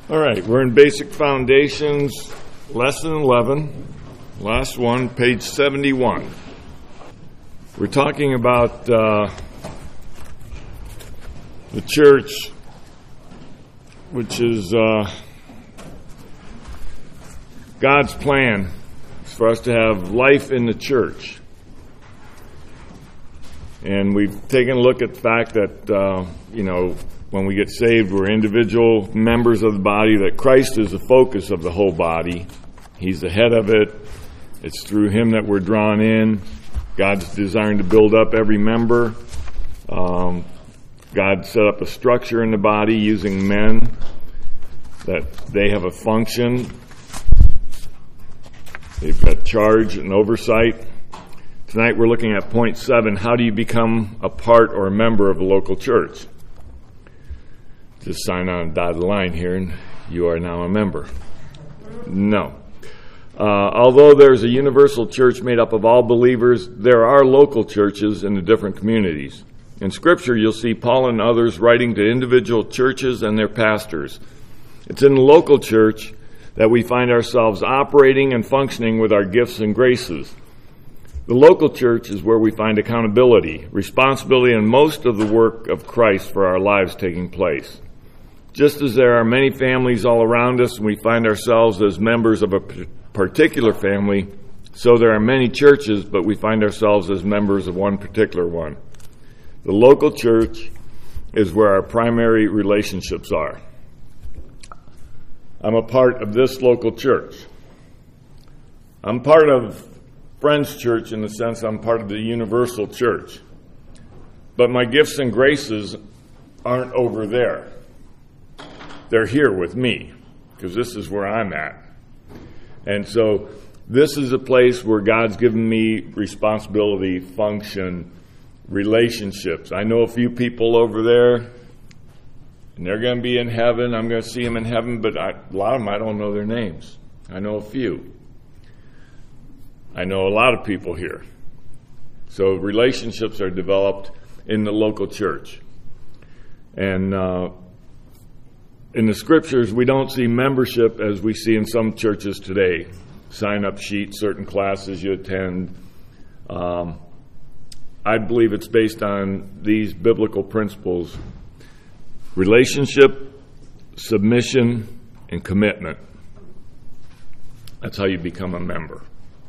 All right, we're in Basic Foundations, Lesson 11, last one, page 71. We're talking about the church, which is God's plan for us to have life in the church. And we've taken a look at the fact that, when we get saved, we're individual members of the body, that Christ is the focus of the whole body. He's the head of it. It's through Him that we're drawn in. God's designed to build up every member. God set up a structure in the body using men, that they have a function. They've got charge and oversight. Tonight we're looking at point 7, how do you become a part or a member of a local church? Just sign on a dotted line here and you are now a member. No. Although there's a universal church made up of all believers, there are local churches in the different communities. In Scripture, you'll see Paul and others writing to individual churches and their pastors. It's in the local church that we find ourselves operating and functioning with our gifts and graces. The local church is where we find accountability, responsibility, and most of the work of Christ for our lives taking place. Just as there are many families all around us and we find ourselves as members of a particular family, so there are many churches, but we find ourselves as members of one particular one. The local church is where our primary relationships are. I'm a part of this local church. I'm part of Friends Church in the sense I'm part of the universal church. But my gifts and graces aren't over there. They're here with me, because this is where I'm at. And so this is a place where God's given me responsibility, function, relationships. I know a few people over there, and they're going to be in heaven. I'm going to see them in heaven, but a lot of them, I don't know their names. I know a few. I know a lot of people here. So relationships are developed in the local church. And in the Scriptures, we don't see membership as we see in some churches today. Sign-up sheets, certain classes you attend. I believe it's based on these biblical principles: relationship, submission, and commitment. That's how you become a member.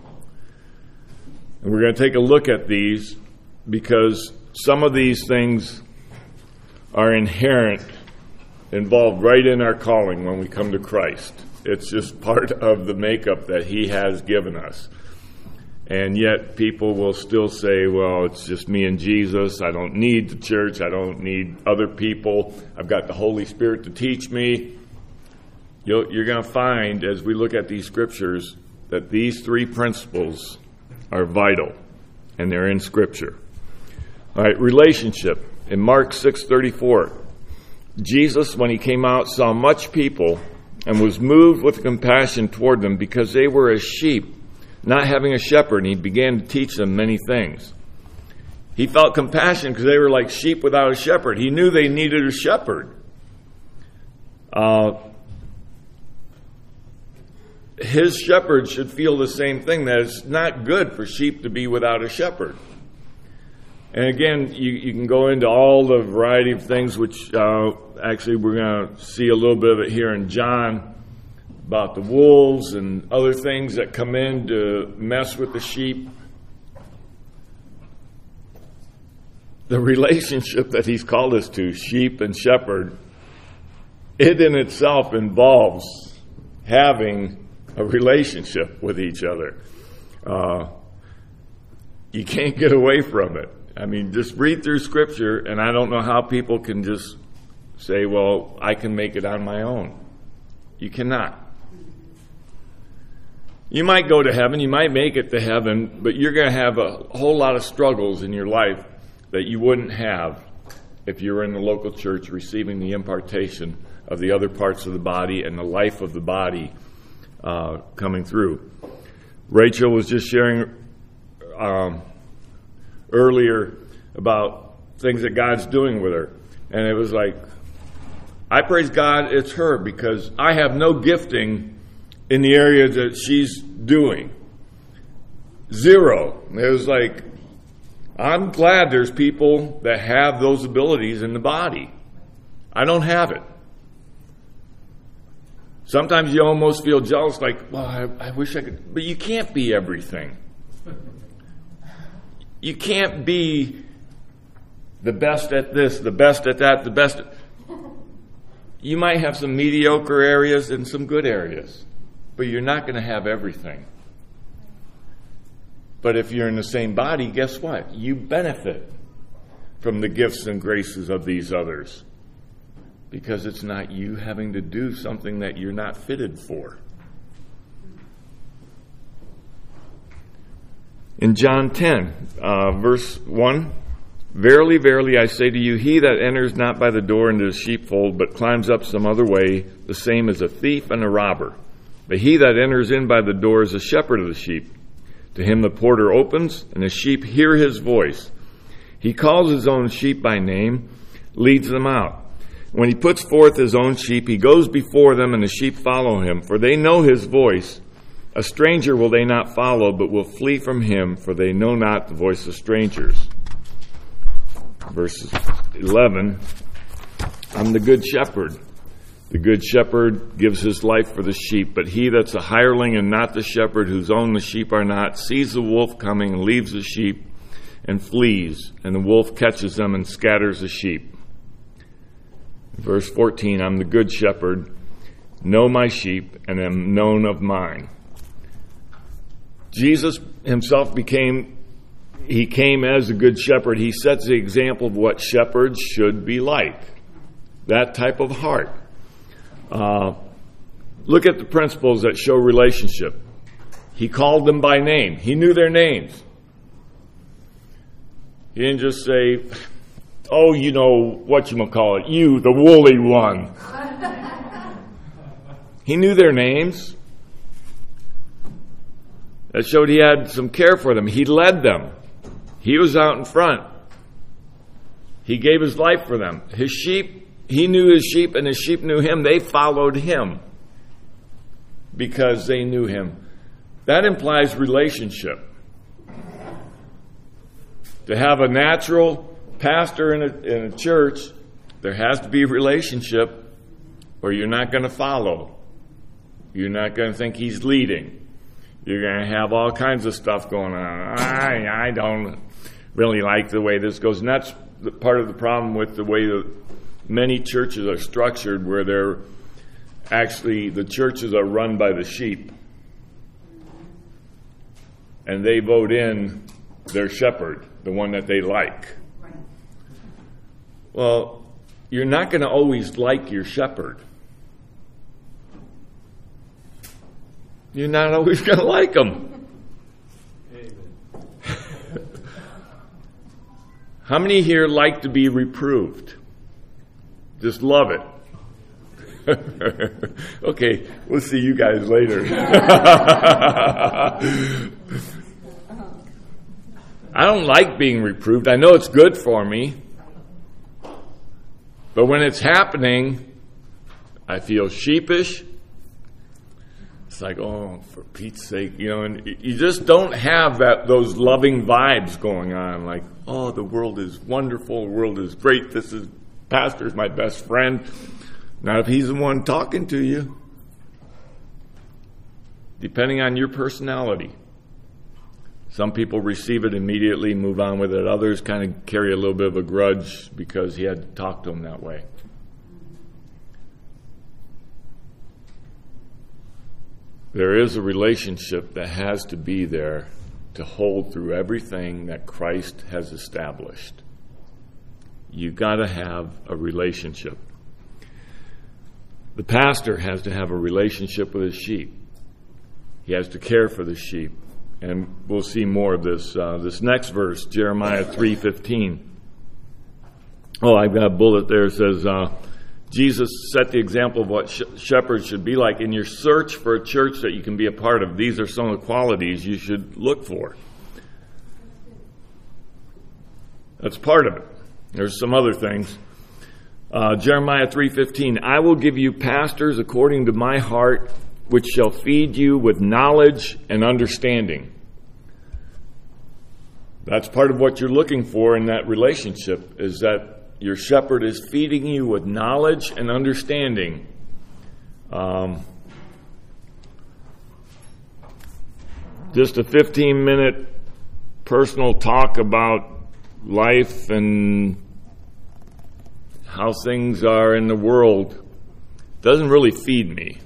And we're going to take a look at these because some of these things are involved right in our calling when we come to Christ. It's just part of the makeup that He has given us. And yet people will still say, well, it's just me and Jesus. I don't need the church. I don't need other people. I've got the Holy Spirit to teach me. You're going to find, as we look at these Scriptures, that these three principles are vital, and they're in Scripture. All right, relationship. In Mark 6:34, Jesus, when He came out, saw much people and was moved with compassion toward them because they were as sheep, not having a shepherd, and He began to teach them many things. He felt compassion because they were like sheep without a shepherd. He knew they needed a shepherd. His shepherd should feel the same thing, that it's not good for sheep to be without a shepherd. And again, you can go into all the variety of things, which actually we're going to see a little bit of it here in John, about the wolves and other things that come in to mess with the sheep. The relationship that He's called us to, sheep and shepherd, it in itself involves having a relationship with each other. You can't get away from it. I mean, just read through Scripture, and I don't know how people can just say, well, I can make it on my own. You cannot. You might go to heaven, you might make it to heaven, but you're going to have a whole lot of struggles in your life that you wouldn't have if you were in the local church receiving the impartation of the other parts of the body and the life of the body coming through. Rachel was just sharing earlier about things that God's doing with her. And it was like, I praise God it's her, because I have no gifting in the area that she's doing. Zero. It was like, I'm glad there's people that have those abilities in the body. I don't have it. Sometimes you almost feel jealous, like, well, I wish I could. But you can't be everything. You can't be the best at this, the best at that, the best at... You might have some mediocre areas and some good areas, but you're not going to have everything. But if you're in the same body, guess what? You benefit from the gifts and graces of these others, because it's not you having to do something that you're not fitted for. In John 10, verse 1, "Verily, verily, I say to you, he that enters not by the door into the sheepfold, but climbs up some other way, the same is a thief and a robber. But he that enters in by the door is a shepherd of the sheep. To him the porter opens, and the sheep hear his voice. He calls his own sheep by name, leads them out. When he puts forth his own sheep, he goes before them, and the sheep follow him, for they know his voice. A stranger will they not follow, but will flee from him, for they know not the voice of strangers." Verse 11, "I'm the good shepherd. The good shepherd gives his life for the sheep, but he that's a hireling and not the shepherd, whose own the sheep are not, sees the wolf coming and leaves the sheep and flees, and the wolf catches them and scatters the sheep." Verse 14, "I'm the good shepherd, know my sheep, and am known of mine." Jesus himself came as a good shepherd. He sets the example of what shepherds should be like. That type of heart. Look at the principles that show relationship. He called them by name. He knew their names. He didn't just say, "Oh, you know, whatchamacallit, you, the woolly one." He knew their names. That showed he had some care for them. He led them. He was out in front. He gave his life for them. His sheep, he knew his sheep, and his sheep knew him. They followed him because they knew him. That implies relationship. To have a natural pastor in a church, there has to be a relationship, or you're not going to follow. You're not going to think he's leading. You're going to have all kinds of stuff going on. I don't really like the way this goes. And that's part of the problem with the way that many churches are structured, where the churches are run by the sheep. And they vote in their shepherd, the one that they like. Well, you're not going to always like your shepherd. You're not always going to like them. How many here like to be reproved? Just love it. Okay, we'll see you guys later. I don't like being reproved. I know it's good for me. But when it's happening, I feel sheepish. It's like, oh, for Pete's sake, and you just don't have those loving vibes going on. Like, oh, the world is wonderful, the world is great, pastor's my best friend. Not if he's the one talking to you. Depending on your personality. Some people receive it immediately, move on with it. Others kind of carry a little bit of a grudge because he had to talk to them that way. There is a relationship that has to be there to hold through everything that Christ has established. You got to have a relationship. The pastor has to have a relationship with his sheep. He has to care for the sheep. And we'll see more of this. This next verse, Jeremiah 3:15. Oh, I've got a bullet there. It says, Jesus set the example of what shepherds should be like. In your search for a church that you can be a part of, these are some of the qualities you should look for. That's part of it. There's some other things. Jeremiah 3:15, I will give you pastors according to my heart, which shall feed you with knowledge and understanding. That's part of what you're looking for in that relationship, is that your shepherd is feeding you with knowledge and understanding. Just a 15-minute personal talk about life and how things are in the world doesn't really feed me.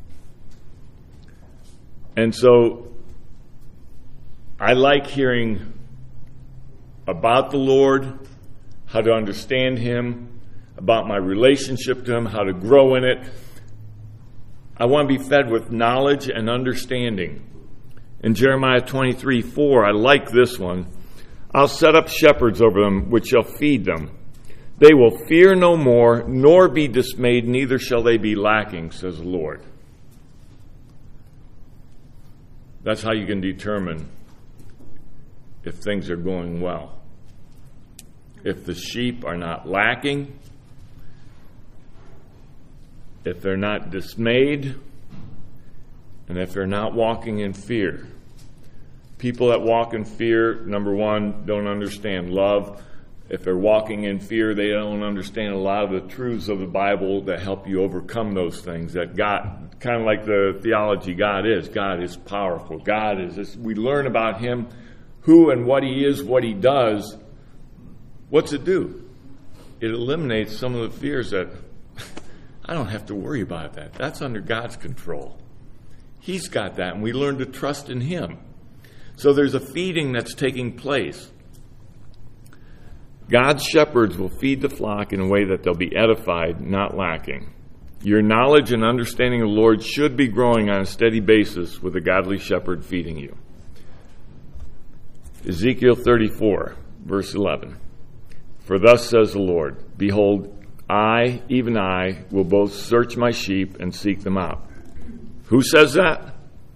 And so I like hearing about the Lord, how to understand Him, about my relationship to Him, how to grow in it. I want to be fed with knowledge and understanding. In Jeremiah 23:4, I like this one. I'll set up shepherds over them, which shall feed them. They will fear no more, nor be dismayed, neither shall they be lacking, says the Lord. That's how you can determine if things are going well. If the sheep are not lacking, if they're not dismayed, and if they're not walking in fear. People that walk in fear, number one, don't understand love. If they're walking in fear, they don't understand a lot of the truths of the Bible that help you overcome those things. That God, kind of like the theology God is powerful. God is this. We learn about Him, who and what He is, what He does. What's it do? It eliminates some of the fears that I don't have to worry about that. That's under God's control. He's got that, and we learn to trust in Him. So there's a feeding that's taking place. God's shepherds will feed the flock in a way that they'll be edified, not lacking. Your knowledge and understanding of the Lord should be growing on a steady basis with a godly shepherd feeding you. Ezekiel 34, verse 11. For thus says the Lord, behold, I, even I, will both search my sheep and seek them out. Who says that?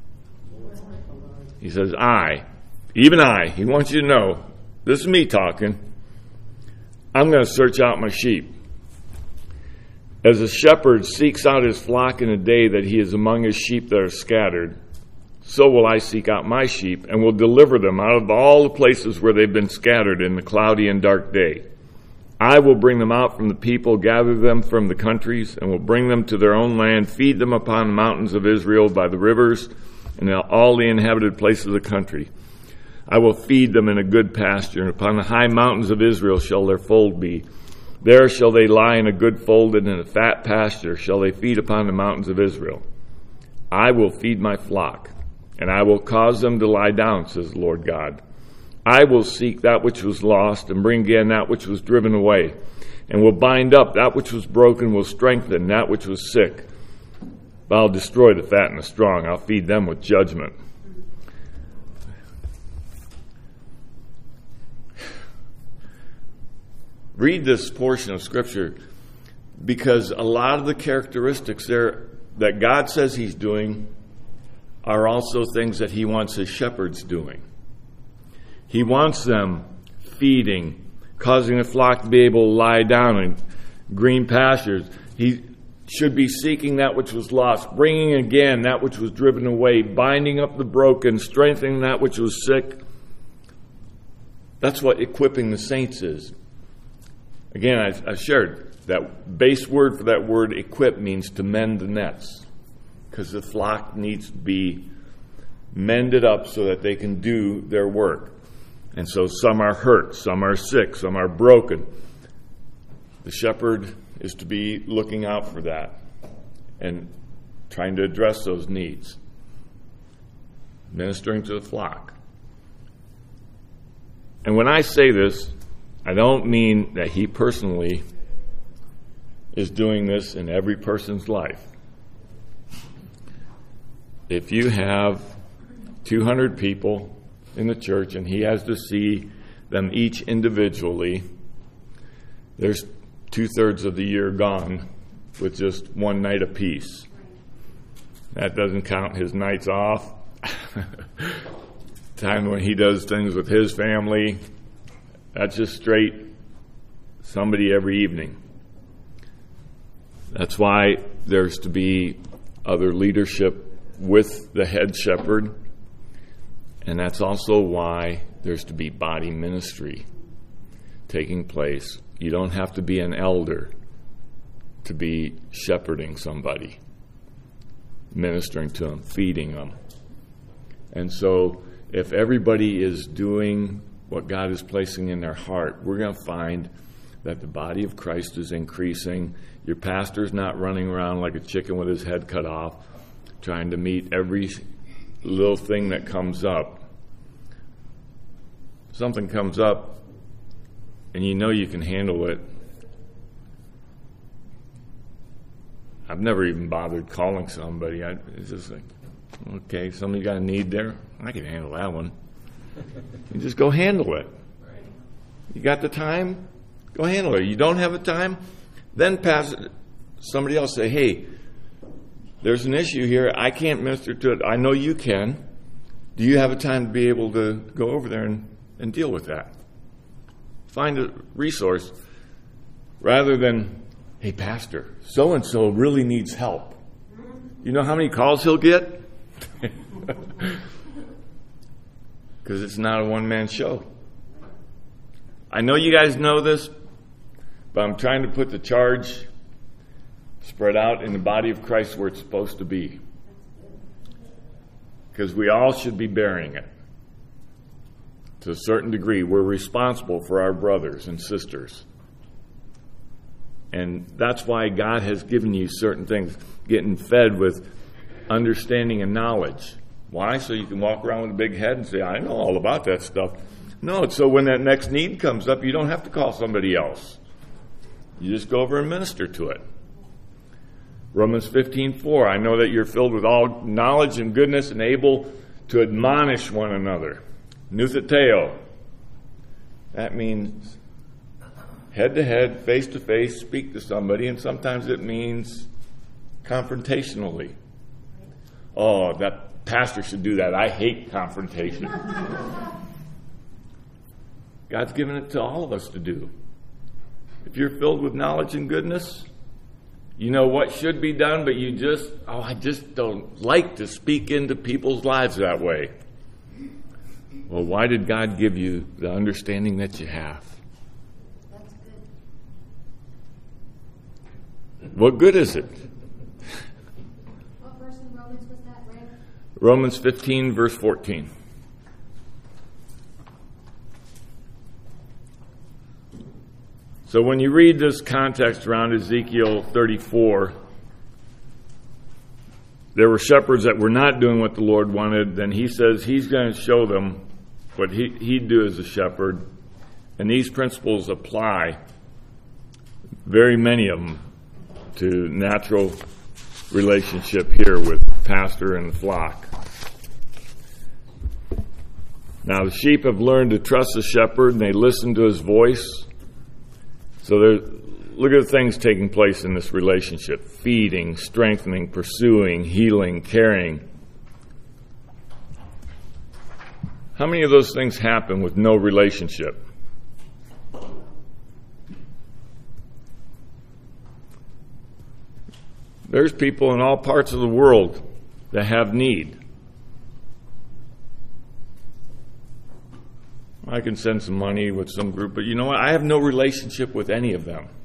He says, I, even I. He wants you to know, this is me talking. I'm going to search out my sheep. As a shepherd seeks out his flock in a day that he is among his sheep that are scattered, so will I seek out my sheep and will deliver them out of all the places where they've been scattered in the cloudy and dark day. I will bring them out from the people, gather them from the countries, and will bring them to their own land, feed them upon the mountains of Israel by the rivers and all the inhabited places of the country. I will feed them in a good pasture, and upon the high mountains of Israel shall their fold be. There shall they lie in a good fold, and in a fat pasture shall they feed upon the mountains of Israel. I will feed my flock, and I will cause them to lie down, says the Lord God. I will seek that which was lost, and bring again that which was driven away, and will bind up that which was broken, will strengthen that which was sick. But I'll destroy the fat and the strong. I'll feed them with judgment. Read this portion of Scripture, because a lot of the characteristics there that God says He's doing are also things that He wants His shepherds doing. He wants them feeding, causing the flock to be able to lie down in green pastures. He should be seeking that which was lost, bringing again that which was driven away, binding up the broken, strengthening that which was sick. That's what equipping the saints is. Again, I shared that base word for that word equip means to mend the nets, because the flock needs to be mended up so that they can do their work. And so some are hurt, some are sick, some are broken. The shepherd is to be looking out for that and trying to address those needs, ministering to the flock. And when I say this, I don't mean that he personally is doing this in every person's life. If you have 200 people in the church and he has to see them each individually, there's 2/3 of the year gone with just one night apiece. That doesn't count his nights off, time when he does things with his family. That's just straight somebody every evening. That's why there's to be other leadership with the head shepherd. And that's also why there's to be body ministry taking place. You don't have to be an elder to be shepherding somebody, ministering to them, feeding them. And so if everybody is doing what God is placing in their heart, we're going to find that the body of Christ is increasing. Your pastor's not running around like a chicken with his head cut off, trying to meet every little thing that comes up. Something comes up, and you know you can handle it. I've never even bothered calling somebody. It's just like, okay, somebody got a need there? I can handle that one. You just go handle it. You got the time? Go handle it. You don't have the time? Then pass it. Somebody else say, hey, there's an issue here. I can't minister to it. I know you can. Do you have a time to be able to go over there and deal with that? Find a resource rather than, hey, pastor, so-and-so really needs help. You know how many calls he'll get? Because it's not a one-man show. I know you guys know this, but I'm trying to put the charge spread out in the body of Christ where it's supposed to be. Because we all should be bearing it. To a certain degree, we're responsible for our brothers and sisters. And that's why God has given you certain things, getting fed with understanding and knowledge. Why? So you can walk around with a big head and say, I know all about that stuff. No, it's so when that next need comes up, you don't have to call somebody else. You just go over and minister to it. Romans 15:4, I know that you're filled with all knowledge and goodness and able to admonish one another. Nutheteo. That means head to head, face to face, speak to somebody, and sometimes it means confrontationally. Oh, that pastor should do that. I hate confrontation. God's given it to all of us to do. If you're filled with knowledge and goodness, you know what should be done, but I just don't like to speak into people's lives that way. Well, why did God give you the understanding that you have? That's good. What good is it? What verse in Romans was that, Ray? Romans 15, verse 14. So when you read this context around Ezekiel 34, there were shepherds that were not doing what the Lord wanted. Then he says he's going to show them what he'd do as a shepherd. And these principles apply, very many of them, to natural relationship here with pastor and the flock. Now the sheep have learned to trust the shepherd and they listen to his voice. So look at the things taking place in this relationship. Feeding, strengthening, pursuing, healing, caring. How many of those things happen with no relationship? There's people in all parts of the world that have need. I can send some money with some group, but you know what? I have no relationship with any of them.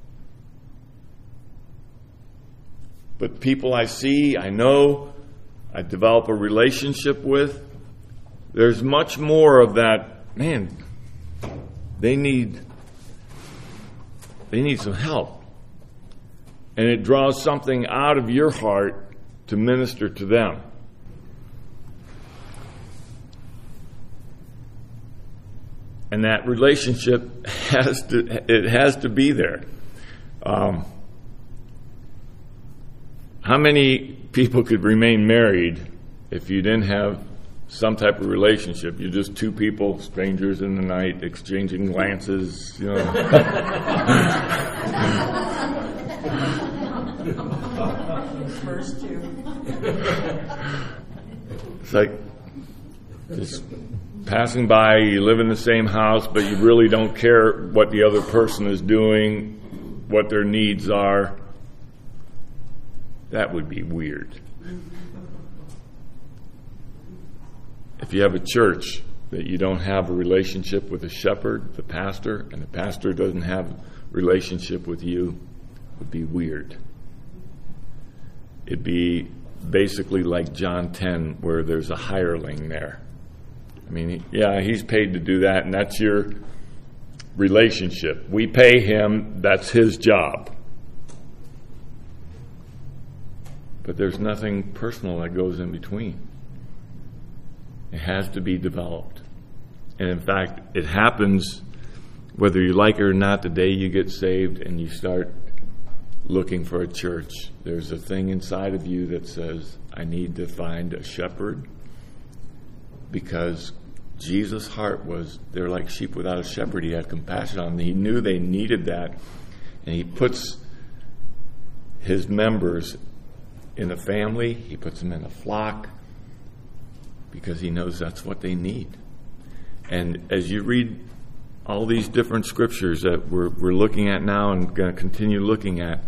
But people I see, I know, I develop a relationship with, there's much more of that, man, they need some help. And it draws something out of your heart to minister to them. And that relationship has to be there. How many people could remain married if you didn't have some type of relationship? You're just two people, strangers in the night, exchanging glances, you know. First two. It's like just passing by, you live in the same house, but you really don't care what the other person is doing, what their needs are. That would be weird. If you have a church that you don't have a relationship with the shepherd, the pastor, and the pastor doesn't have a relationship with you, it would be weird. It'd be basically like John 10, where there's a hireling there. I mean, yeah, he's paid to do that, and that's your relationship. We pay him, that's his job. But there's nothing personal that goes in between. It has to be developed. And in fact, it happens whether you like it or not the day you get saved and you start looking for a church. There's a thing inside of you that says, I need to find a shepherd, because Jesus' heart was, they're like sheep without a shepherd. He had compassion on them. He knew they needed that. And he puts his members in a family. He puts them in a flock because he knows that's what they need. And as you read all these different scriptures that we're looking at now and going to continue looking at,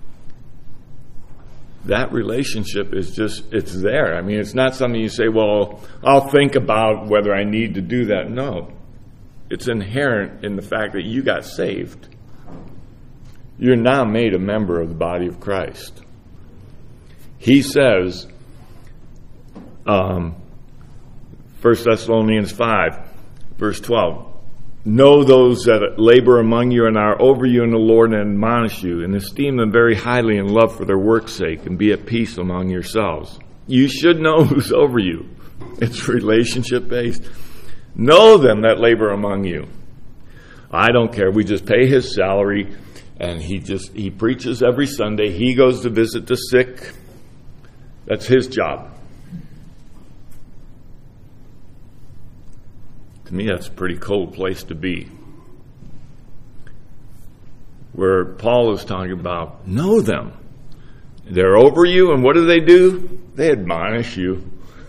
that relationship is just, it's there. I mean, it's not something you say, well, I'll think about whether I need to do that. No. It's inherent in the fact that you got saved. You're now made a member of the body of Christ. He says, 1 Thessalonians 5, verse 12, know those that labor among you and are over you in the Lord, and admonish you, and esteem them very highly in love for their work's sake, and be at peace among yourselves. You should know who's over you. It's relationship based. Know them that labor among you. I don't care. We just pay his salary, and he preaches every Sunday. He goes to visit the sick. That's his job. To me, that's a pretty cold place to be. Where Paul is talking about, know them. They're over you, and what do? They admonish you.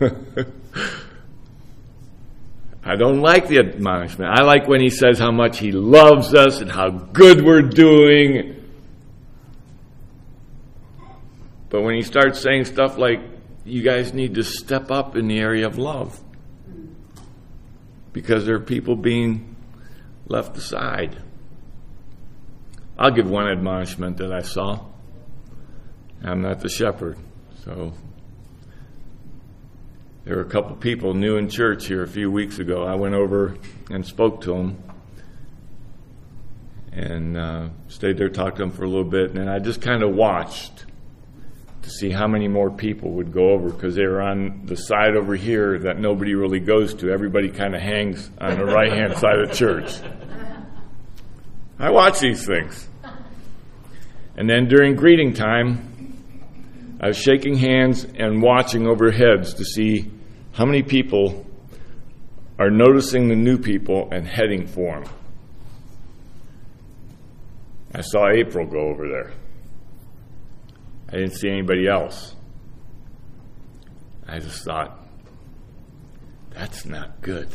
I don't like the admonishment. I like when he says how much he loves us and how good we're doing. But when he starts saying stuff like, you guys need to step up in the area of love, because there are people being left aside. I'll give one admonishment that I saw. I'm not the shepherd, so there were a couple people new in church here a few weeks ago. I went over and spoke to them and stayed there, talked to them for a little bit, and then I just kind of watched to see how many more people would go over, because they were on the side over here that nobody really goes to. Everybody kind of hangs on the right-hand side of the church. I watch these things. And then during greeting time, I was shaking hands and watching over heads to see how many people are noticing the new people and heading for them. I saw April go over there. I didn't see anybody else. I just thought, that's not good.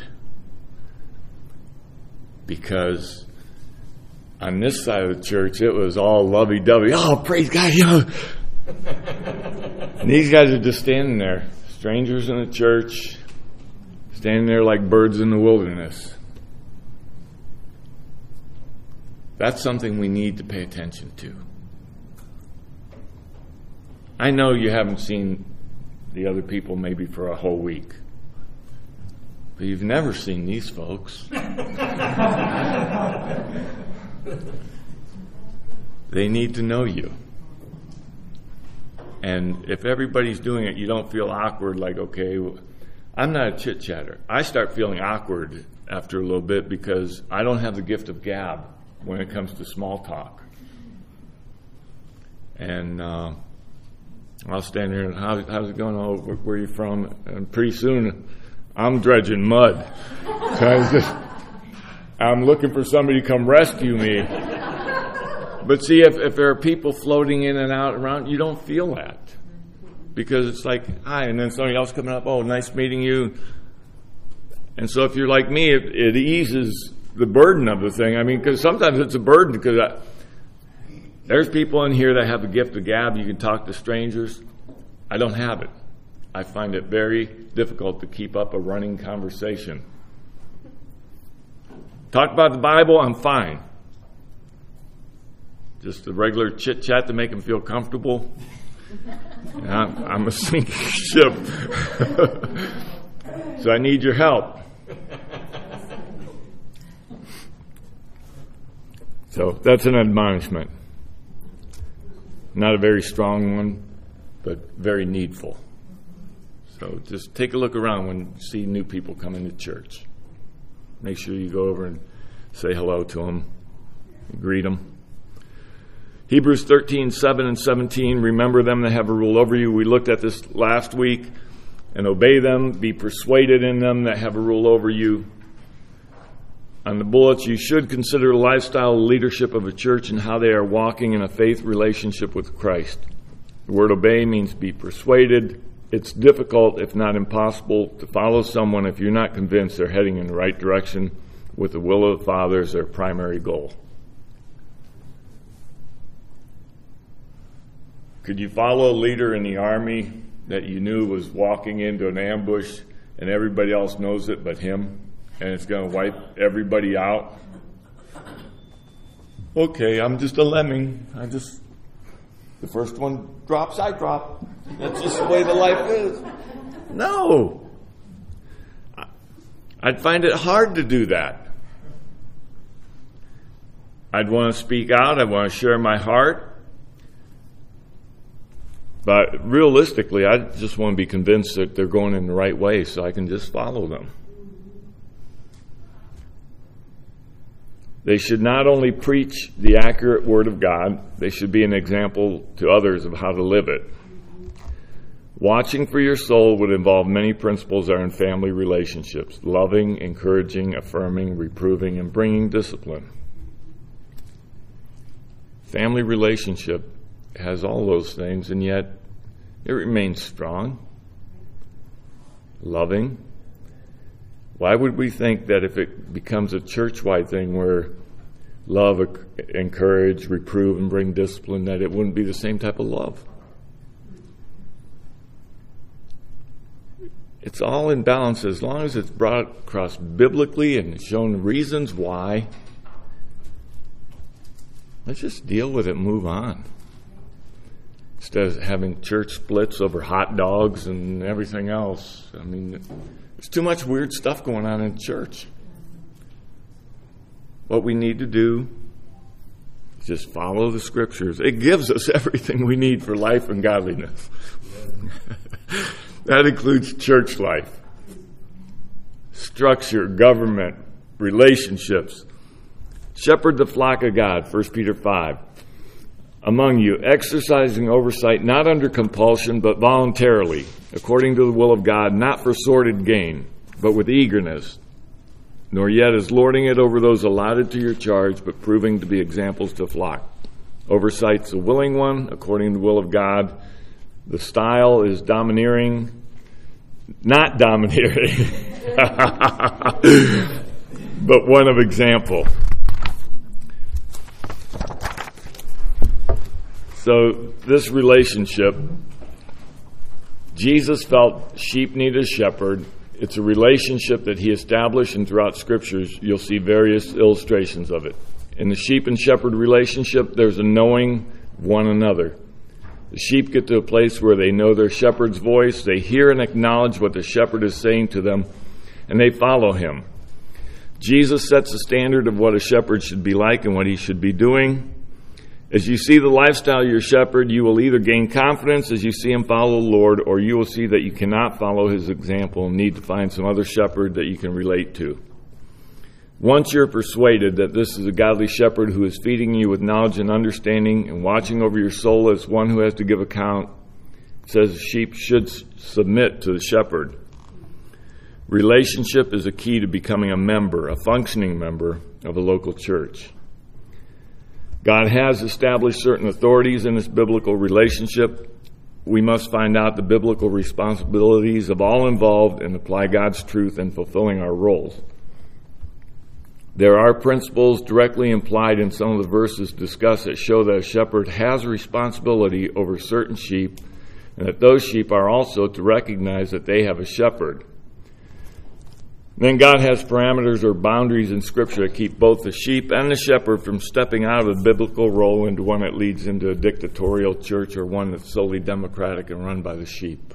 Because on this side of the church, it was all lovey-dovey. Oh, praise God, you know. And these guys are just standing there, strangers in the church, standing there like birds in the wilderness. That's something we need to pay attention to. I know you haven't seen the other people maybe for a whole week, but you've never seen these folks. They need to know you. And if everybody's doing it, you don't feel awkward, like, okay, I'm not a chit-chatter. I start feeling awkward after a little bit because I don't have the gift of gab when it comes to small talk. And I'll stand here and, how's it going? Oh, where are you from? And pretty soon, I'm dredging mud. I'm looking for somebody to come rescue me. But see, if there are people floating in and out around, you don't feel that. Because it's like, hi, and then somebody else coming up, oh, nice meeting you. And so if you're like me, it eases the burden of the thing. I mean, because sometimes it's a burden, because There's people in here that have the gift of gab. You can talk to strangers. I don't have it. I find it very difficult to keep up a running conversation. Talk about the Bible, I'm fine. Just a regular chit-chat to make them feel comfortable. I'm a sinking ship. So I need your help. So that's an admonishment. Not a very strong one, but very needful. So just take a look around when you see new people come into church. Make sure you go over and say hello to them, greet them. Hebrews 13:7 and 17, remember them that have a rule over you. We looked at this last week. And obey them, be persuaded in them that have a rule over you. On the bullets, you should consider the lifestyle leadership of a church and how they are walking in a faith relationship with Christ. The word obey means be persuaded. It's difficult, if not impossible, to follow someone if you're not convinced they're heading in the right direction with the will of the Father as their primary goal. Could you follow a leader in the army that you knew was walking into an ambush and everybody else knows it but him, and it's going to wipe everybody out? Okay, I'm just a lemming. The first one drops, I drop. That's just the way the life is. No. I'd find it hard to do that. I'd want to speak out. I'd want to share my heart. But realistically, I just want to be convinced that they're going in the right way so I can just follow them. They should not only preach the accurate Word of God, they should be an example to others of how to live it. Watching for your soul would involve many principles that are in family relationships: loving, encouraging, affirming, reproving, and bringing discipline. Family relationship has all those things, and yet it remains strong, loving. Why would we think that if it becomes a church-wide thing where love, encourage, reprove, and bring discipline, that it wouldn't be the same type of love? It's all in balance as long as it's brought across biblically and shown reasons why. Let's just deal with it and move on. Instead of having church splits over hot dogs and everything else. I mean, there's too much weird stuff going on in church. What we need to do is just follow the Scriptures. It gives us everything we need for life and godliness. That includes church life, structure, government, relationships. Shepherd the flock of God, 1 Peter 5. Among you, exercising oversight not under compulsion, but voluntarily, according to the will of God, not for sordid gain, but with eagerness, nor yet as lording it over those allotted to your charge, but proving to be examples to the flock. Oversiight's a willing one, according to the will of God. The style is domineering, not domineering, but one of example. So this relationship, Jesus felt sheep need a shepherd. It's a relationship that he established, and throughout Scriptures you'll see various illustrations of it. In the sheep and shepherd relationship, there's a knowing one another. The sheep get to a place where they know their shepherd's voice, they hear and acknowledge what the shepherd is saying to them, and they follow him. Jesus sets the standard of what a shepherd should be like and what he should be doing. As you see the lifestyle of your shepherd, you will either gain confidence as you see him follow the Lord, or you will see that you cannot follow his example and need to find some other shepherd that you can relate to. Once you're persuaded that this is a godly shepherd who is feeding you with knowledge and understanding and watching over your soul as one who has to give account, it says sheep should submit to the shepherd. Relationship is a key to becoming a member, a functioning member of a local church. God has established certain authorities in this biblical relationship. We must find out the biblical responsibilities of all involved and apply God's truth in fulfilling our roles. There are principles directly implied in some of the verses discussed that show that a shepherd has a responsibility over certain sheep, and that those sheep are also to recognize that they have a shepherd. Then God has parameters or boundaries in Scripture that keep both the sheep and the shepherd from stepping out of the biblical role into one that leads into a dictatorial church or one that's solely democratic and run by the sheep.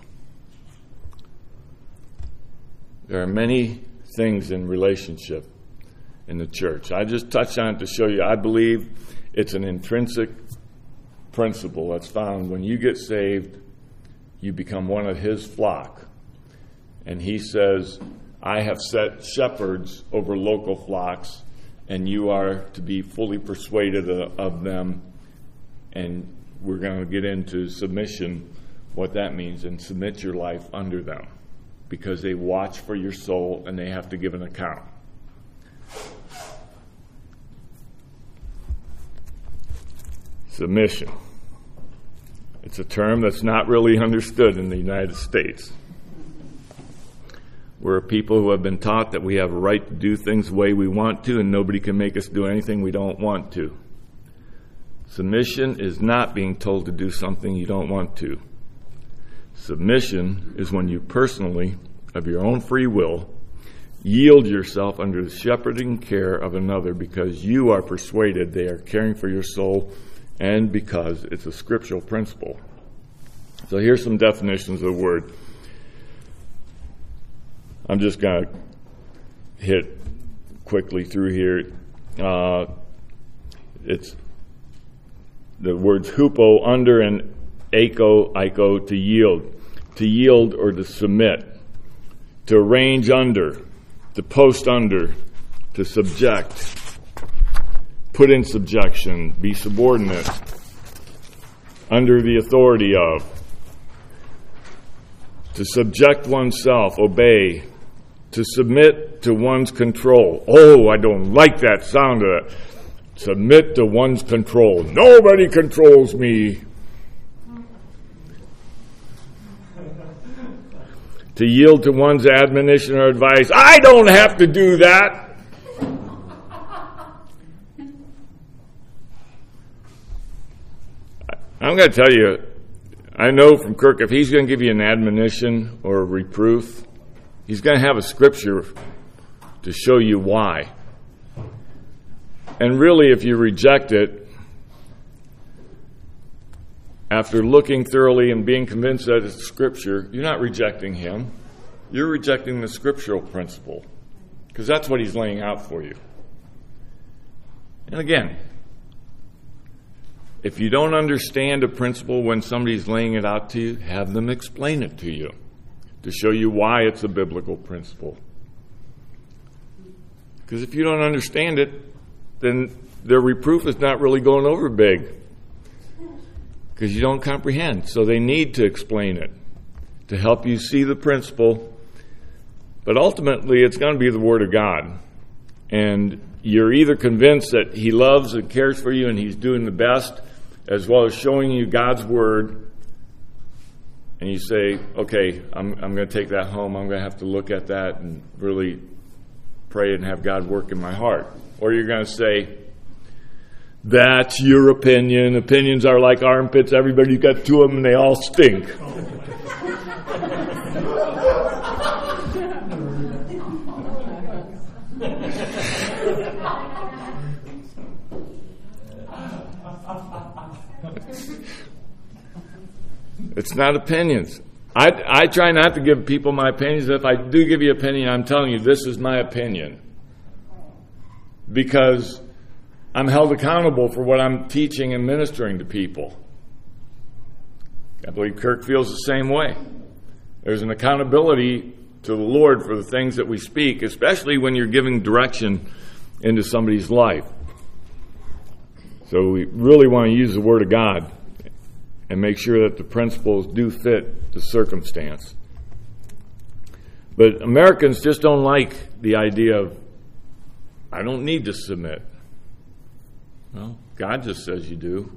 There are many things in relationship in the church. I just touched on it to show you I believe it's an intrinsic principle that's found when you get saved, you become one of his flock. And he says, I have set shepherds over local flocks, and you are to be fully persuaded of them. And we're going to get into submission, what that means, and submit your life under them, because they watch for your soul and they have to give an account. Submission. It's a term that's not really understood in the United States. We're a people who have been taught that we have a right to do things the way we want to, and nobody can make us do anything we don't want to. Submission is not being told to do something you don't want to. Submission is when you personally, of your own free will, yield yourself under the shepherding care of another because you are persuaded they are caring for your soul and because it's a scriptural principle. So here's some definitions of the word. I'm just going to hit quickly through here. It's the words hupo, under, and eiko, to yield or to submit, to arrange under, to post under, to subject, put in subjection, be subordinate, under the authority of, to subject oneself, obey, to submit to one's control. Oh, I don't like that sound of that. Submit to one's control. Nobody controls me. To yield to one's admonition or advice. I don't have to do that. I'm going to tell you, I know from Kirk, if he's going to give you an admonition or a reproof, he's going to have a scripture to show you why. And really, if you reject it, after looking thoroughly and being convinced that it's scripture, you're not rejecting him. You're rejecting the scriptural principle, because that's what he's laying out for you. And again, if you don't understand a principle when somebody's laying it out to you, have them explain it to you to show you why it's a biblical principle. Because if you don't understand it, then their reproof is not really going over big, because you don't comprehend. So they need to explain it to help you see the principle. But ultimately, it's going to be the Word of God. And you're either convinced that he loves and cares for you and he's doing the best, as well as showing you God's Word, and you say, okay, I'm going to take that home. I'm going to have to look at that and really pray and have God work in my heart. Or you're going to say, that's your opinion. Opinions are like armpits. Everybody's got two of them and they all stink. It's not opinions. I try not to give people my opinions. If I do give you an opinion, I'm telling you this is my opinion. Because I'm held accountable for what I'm teaching and ministering to people. I believe Kirk feels the same way. There's an accountability to the Lord for the things that we speak, especially when you're giving direction into somebody's life. So we really want to use the Word of God and make sure that the principles do fit the circumstance. But Americans just don't like the idea of, I don't need to submit. Well, God just says you do.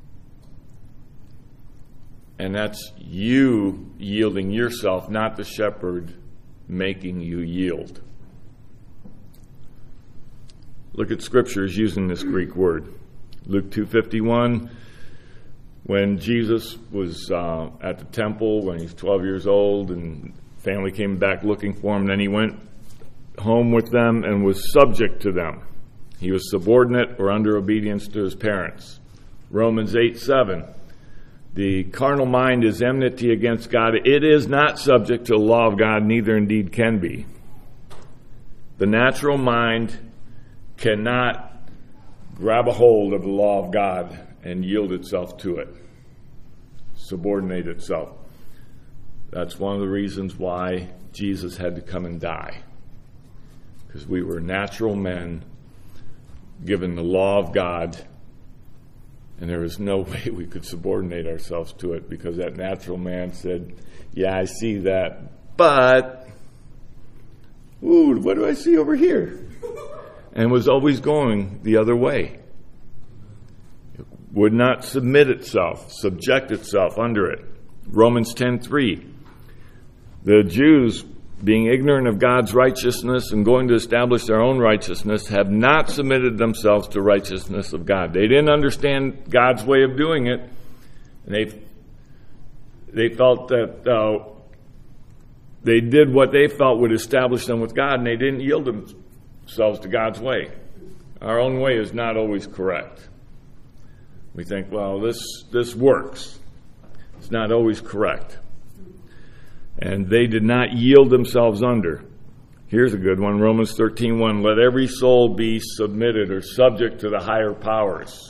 And that's you yielding yourself, not the shepherd making you yield. look at scriptures using this Greek word. Luke 2:51, when Jesus was at the temple when he was 12 years old and family came back looking for him, then he went home with them and was subject to them. He was subordinate or under obedience to his parents. Romans 8:7, the carnal mind is enmity against God. It is not subject to the law of God, neither indeed can be. The natural mind cannot grab a hold of the law of God and yield itself to it, subordinate itself. That's one of the reasons why Jesus had to come and die, because we were natural men given the law of God, and there was no way we could subordinate ourselves to it, because that natural man said, yeah, I see that, but ooh, what do I see over here? And was always going the other way. It would not submit itself, subject itself under it. Romans 10:3, the Jews, being ignorant of God's righteousness and going to establish their own righteousness, have not submitted themselves to righteousness of God. They didn't understand God's way of doing it, and they felt that they did what they felt would establish them with God, and they didn't yield themselves to God's way. Our own way is not always correct. We think, well, this works. It's not always correct. And they did not yield themselves under. Here's a good one, Romans 13:1. Let every soul be submitted or subject to the higher powers.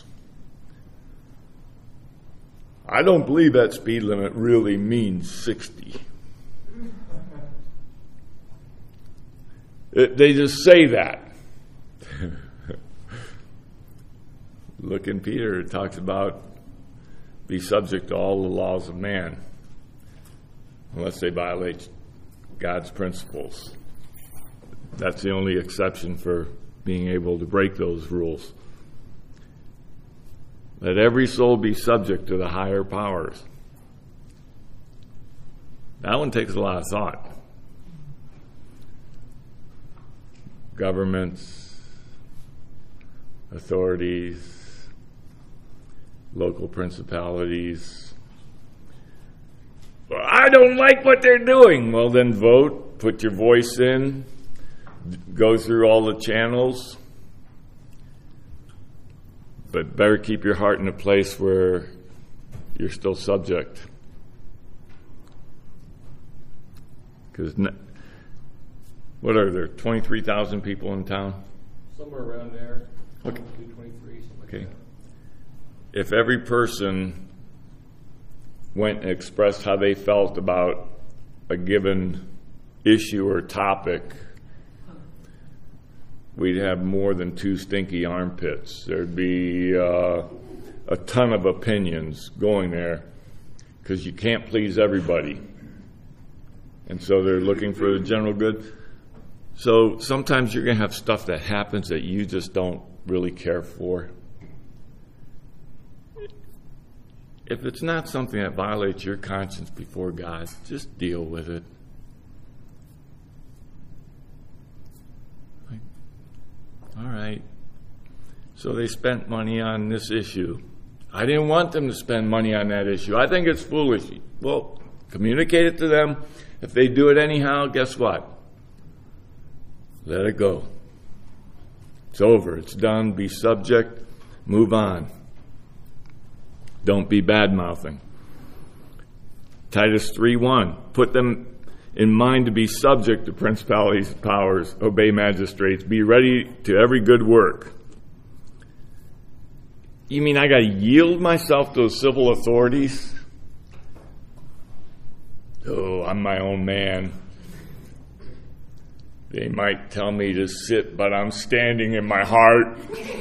I don't believe that speed limit really means 60. They just say that. Look in Peter, it talks about be subject to all the laws of man, unless they violate God's principles. That's the only exception for being able to break those rules. Let every soul be subject to the higher powers. That one takes a lot of thought. Governments, authorities, local principalities. Well, I don't like what they're doing. Well, then vote, put your voice in, go through all the channels. But better keep your heart in a place where you're still subject. Because what are there, 23,000 people in town? Somewhere around there. Okay. 23, something like Okay. that. If every person went and expressed how they felt about a given issue or topic, we'd have more than 2 stinky armpits. There'd be a ton of opinions going there, because you can't please everybody. And so they're looking for the general good. So sometimes you're going to have stuff that happens that you just don't really care for. If it's not something that violates your conscience before God, just deal with it. All right. So they spent money on this issue. I didn't want them to spend money on that issue. I think it's foolish. Well, communicate it to them. If they do it anyhow, guess what? Let it go. It's over. It's done. Be subject. Move on. Don't be bad-mouthing. Titus 3:1. Put them in mind to be subject to principalities and powers. Obey magistrates. Be ready to every good work. You mean I got to yield myself to the civil authorities? Oh, I'm my own man. They might tell me to sit, but I'm standing in my heart.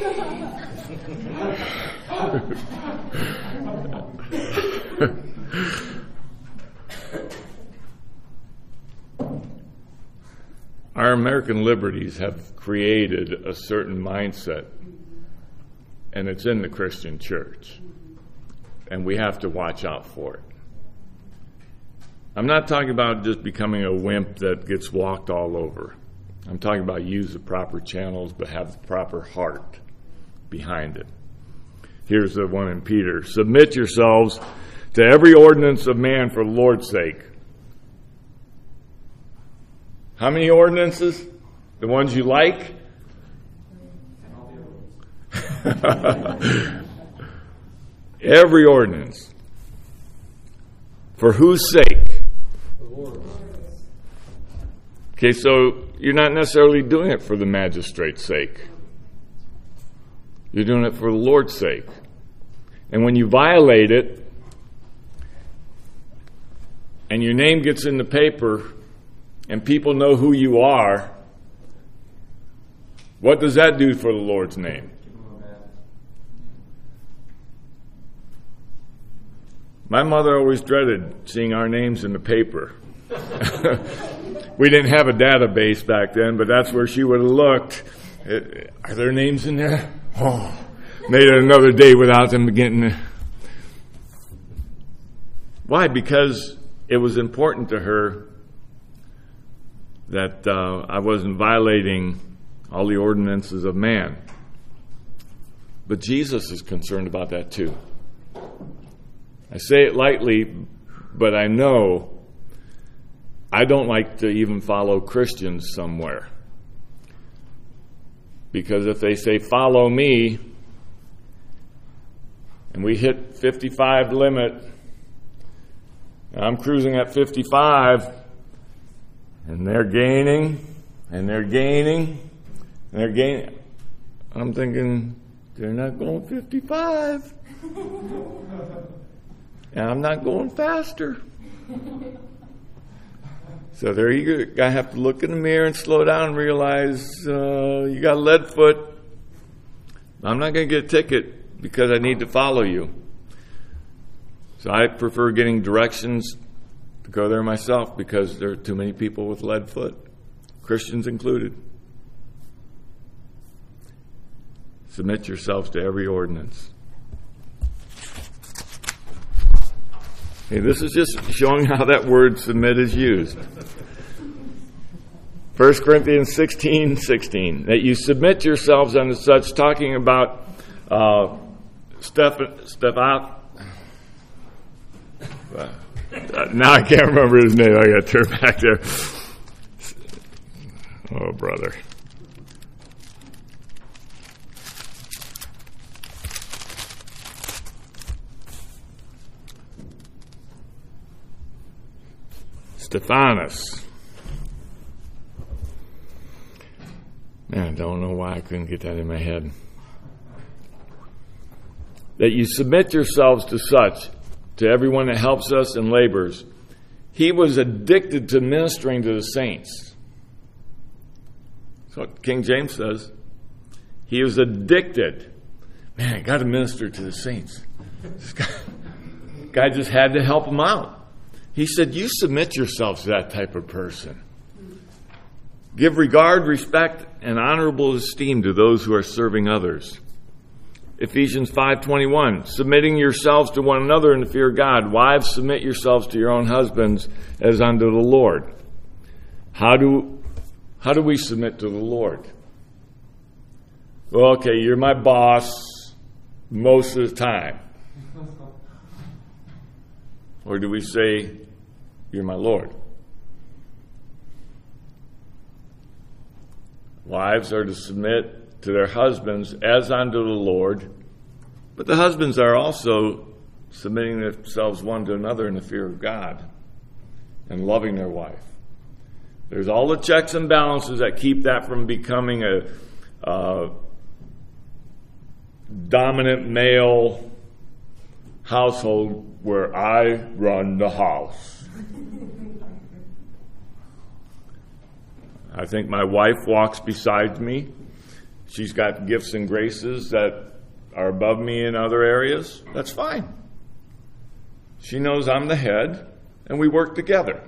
Our American liberties have created a certain mindset, and it's in the Christian church, and we have to watch out for it. I'm not talking about just becoming a wimp that gets walked all over. I'm talking about use the proper channels, but have the proper heart behind it. Here's the one in Peter. Submit yourselves to every ordinance of man for the Lord's sake. How many ordinances? The ones you like? Every ordinance. For whose sake? The Lord. Okay, so you're not necessarily doing it for the magistrate's sake. You're doing it for the Lord's sake. And when you violate it, and your name gets in the paper, and people know who you are, what does that do for the Lord's name? My mother always dreaded seeing our names in the paper. We didn't have a database back then, but that's where she would have looked. Are there names in there? Oh, made it another day without them getting. Why? Because it was important to her that I wasn't violating all the ordinances of man. But Jesus is concerned about that too. I say it lightly, but I know I don't like to even follow Christians somewhere. Because if they say, follow me, and we hit 55 limit, and I'm cruising at 55, and they're gaining, and they're gaining, and they're gaining. I'm thinking, they're not going 55. And I'm not going faster. So there you go. I have to look in the mirror and slow down and realize you got a lead foot. I'm not going to get a ticket because I need to follow you. So I prefer getting directions to go there myself because there are too many people with lead foot, Christians included. Submit yourselves to every ordinance. Okay, this is just showing how that word submit is used. 1 Corinthians 16:16, that you submit yourselves unto such, talking about Stephan. Now I can't remember his name. I got to turn back there. Oh, brother. Stephanus. Man, I don't know why I couldn't get that in my head. That you submit yourselves to such, to everyone that helps us and labors. He was addicted to ministering to the saints. That's what King James says. He was addicted. Man, I got to minister to the saints. This guy just had to help him out. He said, you submit yourselves to that type of person. Give regard, respect, and honorable esteem to those who are serving others. Ephesians 5:21, submitting yourselves to one another in the fear of God. Wives, submit yourselves to your own husbands as unto the Lord. How do we submit to the Lord? Well, okay, you're my boss most of the time. Or do we say, you're my Lord? Wives are to submit to their husbands as unto the Lord, but the husbands are also submitting themselves one to another in the fear of God and loving their wife. There's all the checks and balances that keep that from becoming a dominant male household where I run the house. I think my wife walks beside me. She's got gifts and graces that are above me in other areas. That's fine. She knows I'm the head, and we work together.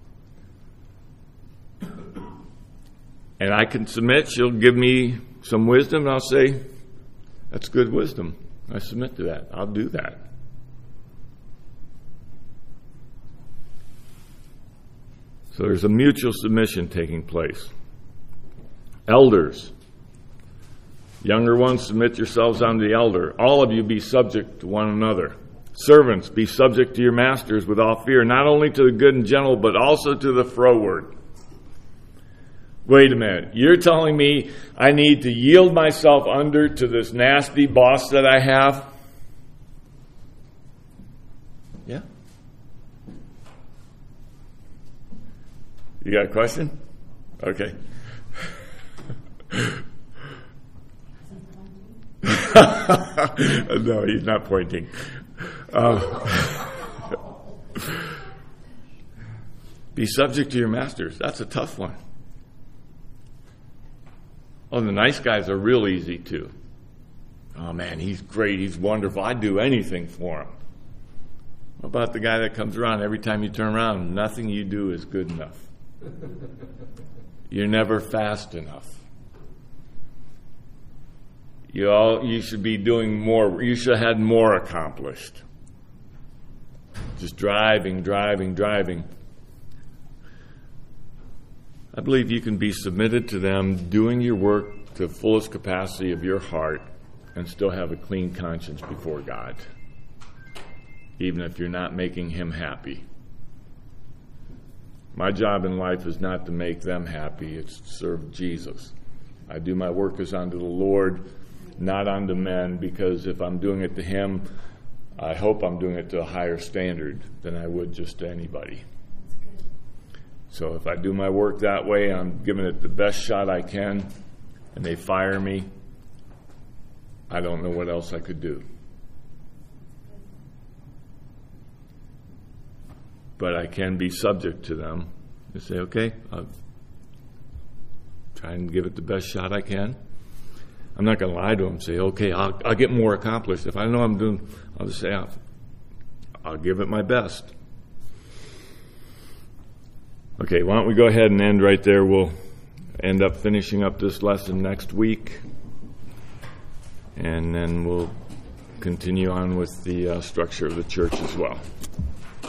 And I can submit. She'll give me some wisdom, and I'll say, that's good wisdom. I submit to that. I'll do that. So there's a mutual submission taking place. Elders. Younger ones, submit yourselves unto the elder. All of you be subject to one another. Servants, be subject to your masters with all fear, not only to the good and gentle, but also to the froward. Wait a minute. You're telling me I need to yield myself under to this nasty boss that I have? Yeah. You got a question? Okay. No, he's not pointing. Be subject to your masters. That's a tough one. Oh, the nice guys are real easy too. Oh man, he's great. He's wonderful. I'd do anything for him. What about the guy that comes around every time you turn around? Nothing you do is good enough. You're never fast enough. You should be doing more. You should have had more accomplished. Just driving. I believe you can be submitted to them, doing your work to the fullest capacity of your heart, and still have a clean conscience before God, even if you're not making Him happy. My job in life is not to make them happy, it's to serve Jesus. I do my work as unto the Lord, not unto men, because if I'm doing it to Him, I hope I'm doing it to a higher standard than I would just to anybody. So if I do my work that way, I'm giving it the best shot I can, and they fire me, I don't know what else I could do. But I can be subject to them and say, okay, I'll try and give it the best shot I can. I'm not going to lie to them and say, okay, I'll get more accomplished. If I know I'm doing, I'll just say, I'll give it my best. Okay, why don't we go ahead and end right there. We'll end up finishing up this lesson next week. And then we'll continue on with the structure of the church as well.